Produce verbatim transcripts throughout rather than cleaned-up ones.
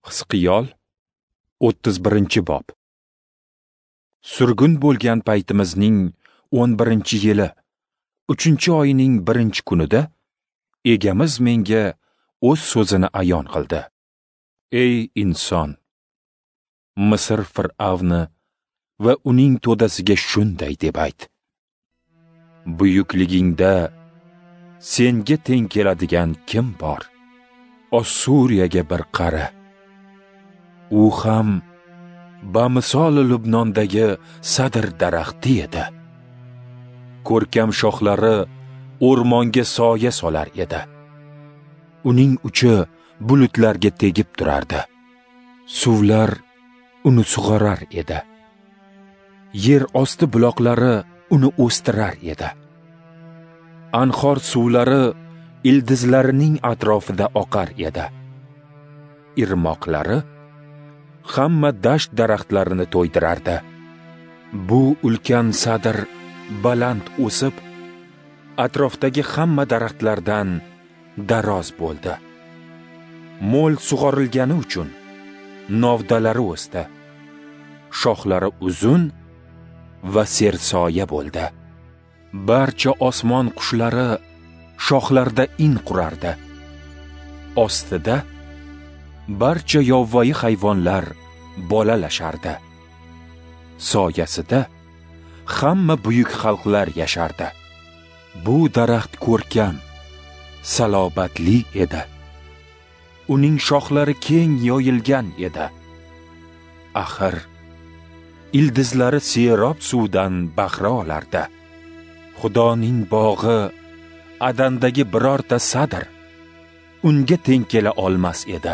Hisqiyol o'ttiz birinchi bob. Surgun bo'lgan paytimizning o'n birinchi yili, uchinchi oyning birinchi kunida egamiz menga o'z so'zini ayon qildi. Ey inson, Misr Fir'avni va uning to'dasiga shunday deb ayt: buyukligingda senga teng keladigan kim bor? Ossuriyaga bir qara. U ham bamisol Lubnondagi sadr daraxti edi. Ko'rkam shoxlari o'rmonga soya solar edi. Uning uchi bulutlarga tegib turardi. Suvlar uni sug'orar edi. Yer osti buloqlari uni o'stirar edi. Anhor suvlari ildizlarining atrofida oqar edi. Irmoqlari hamma dasht daraxtlarini to'ydirardi. Bu ulkan sadr baland o'sib, atrofdagi hamma daraxtlardan daroz bo'ldi. Mo'l sug'orilgani uchun novdalari o'sdi. Shoxlari uzun va sersoya bo'ldi. Barcha osmon qushlari shoxlarda in qurardi. Ostida barcha yovvoyi hayvonlar bolalashardi. Soyasida hamma buyuk xalqlar yashardi. Bu daraxt ko'rkam, salobatli edi. Uning shoxlari keng yoyilgan edi. Axir ildizlari serob suvdan bahra olardi. Xudoning bog'i Adandagi birorta sadr unga teng kela olmas edi.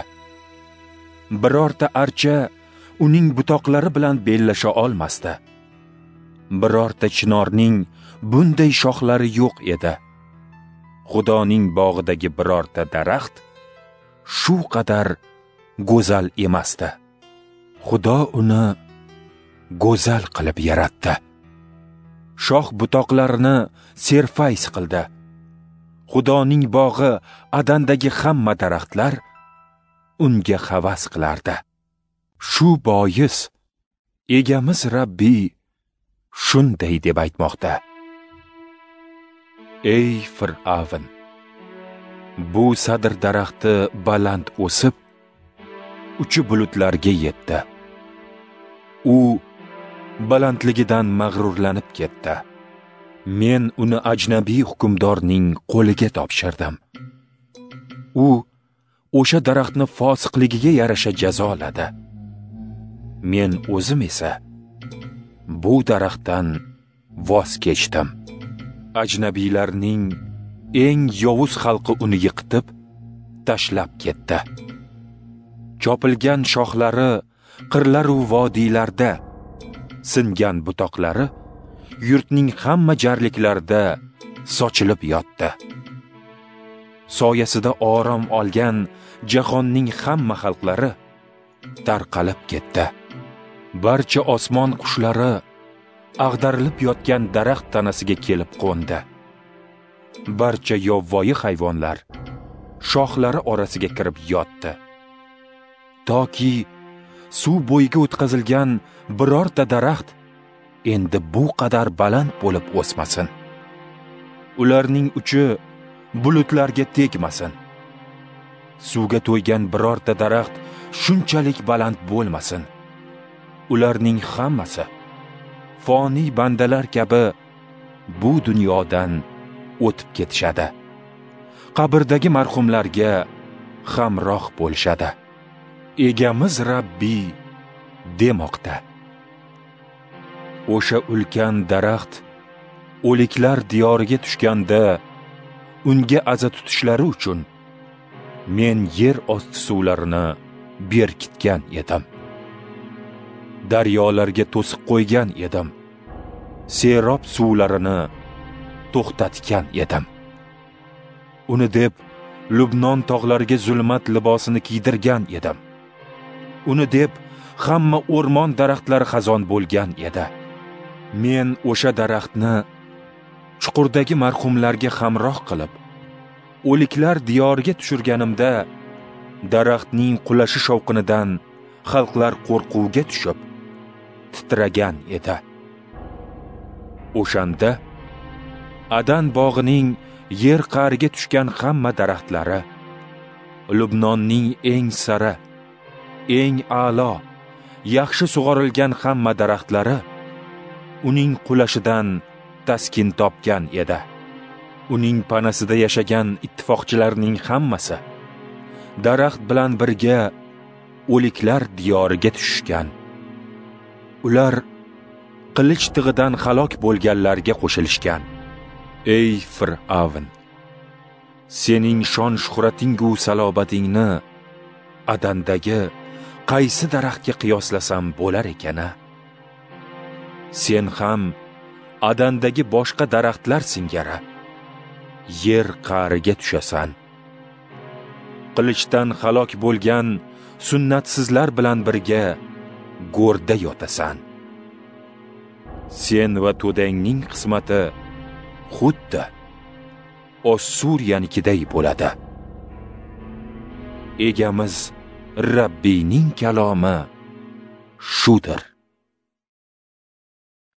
Birorta archa uning butoqlari bilan bellasha olmasdi. Birorta chinorning bunday shoxlari yo'q edi. Xudoning bog'idagi birorta daraxt shu qadar go'zal emasdi. Xudo uni go'zal qilib yaratdi. Shox butoqlarini serfays qildi. Xudoning bog'i Adandagi hamma daraxtlar unga havas qilardi. Shu bois egamiz Rabbiy shunday deb aytmoqda: ey Fir'avn, bu sadr daraxti baland o'sib, uchi bulutlarga yetdi. U balandligidan mag'rurlanib ketdi. Men uni ajnabiy hukmdorning qo'liga topshirdim. U o'sha daraxtni fosiqligiga yarasha jazoladi. Men o'zim esa bu daraxtdan voz kechdim. Ajnabiylarning eng yovuz xalqi uni yiqitib, tashlab ketdi. Chopilgan shoxlari qirlar va vodiylarda, singan butoqlari yurtning hamma jarliklarida sochilib yotdi. Soyasida orom olgan jahonning hamma xalqlari tarqalib ketdi. Barcha osmon qushlari ag'darilib yotgan daraxt tanasiga kelib qo'ndi. Barcha yovvoyi hayvonlar shoxlari orasiga kirib yotdi. Toki suv bo'yiga o'tkazilgan birorta daraxt endi bu qadar baland bo'lib o'smasin. Ularning uchi bulutlarga tegmasin. Suvga to'ygan birorta daraxt shunchalik baland bo'lmasin. Ularning hammasi foniy bandalar kabi bu dunyodan o'tib ketishadi. Qabrdagi marhumlarga hamroh bo'lishadi. Egamiz Rabbiy demoqda: o'sha ulkan daraxt o'liklar diyoriga tushganda unga aza tutishlari uchun men yer osti suvlarini berkitgan edim. Daryolarga to'siq qo'ygan edim. Serob suvlarini to'xtatgan edim. Uni deb Lubnon tog'lariga zulmat libosini kiydirgan edim. Uni deb hamma o'rmon daraxtlari xazon bo'lgan edi. Men o'sha daraxtni chuqurdagi marhumlarga hamroh qilib, o'liklar diyoriga tushirganimda daraxtning qulashi shovqinidan xalqlar qo'rquvga tushib titragan edi. O'shanda Adan bog'ining yer qa'riga tushgan hamma daraxtlari, Lubnonning eng sara, eng a'lo, yaxshi sug'orilgan hamma daraxtlari uning qulashidan taskin topgan edi. Uning panasida yashagan ittifoqchilarning hammasi daraxt bilan birga o'liklar diyoriga tushgan. Ular qilich tig'idan halok bo'lganlarga qo'shilishgan. Ey Fir'avn, sening shon shuhratingu salobatingni Adandagi qaysi daraxtga qiyoslasam bo'lar ekan-a? Sen ham Adandagi boshqa daraxtlar singari yer qa'riga tushasan. Qilichdan halok bo'lgan sunnatsizlar bilan birga go'rda yotasan. Sen va to'dangning qismati xuddi Ossuriyanikidey bo'ladi. Egamiz Rabbiyning kalomi shudir.